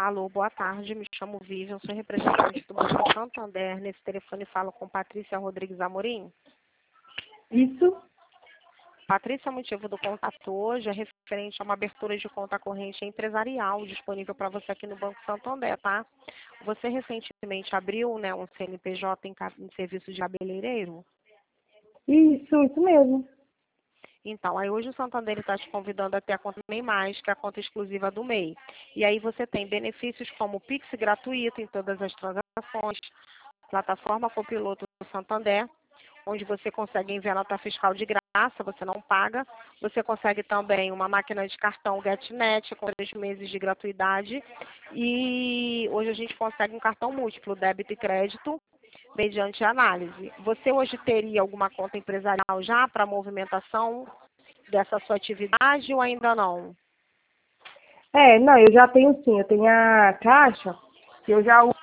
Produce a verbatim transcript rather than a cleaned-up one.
Alô, boa tarde, me chamo Vivian, sou representante do Banco Santander. Nesse telefone falo com Patrícia Rodrigues Amorim. Isso? Patrícia, o motivo do contato hoje é referente a uma abertura de conta corrente empresarial disponível para você aqui no Banco Santander, tá? Você recentemente abriu, né, um C N P J em, ca- em serviço de cabeleireiro? Isso, isso mesmo. Então, aí hoje o Santander está te convidando a ter a conta MEI Mais, que é a conta exclusiva do MEI. E aí você tem benefícios como o Pix gratuito em todas as transações, plataforma Copiloto do Santander, onde você consegue enviar nota fiscal de graça, você não paga. Você consegue também uma máquina de cartão GetNet com três meses de gratuidade. E hoje a gente consegue um cartão múltiplo, débito e crédito, mediante análise. Você hoje teria alguma conta empresarial já para movimentação dessa sua atividade ou ainda não? É, não, eu já tenho sim, eu tenho a caixa, que eu já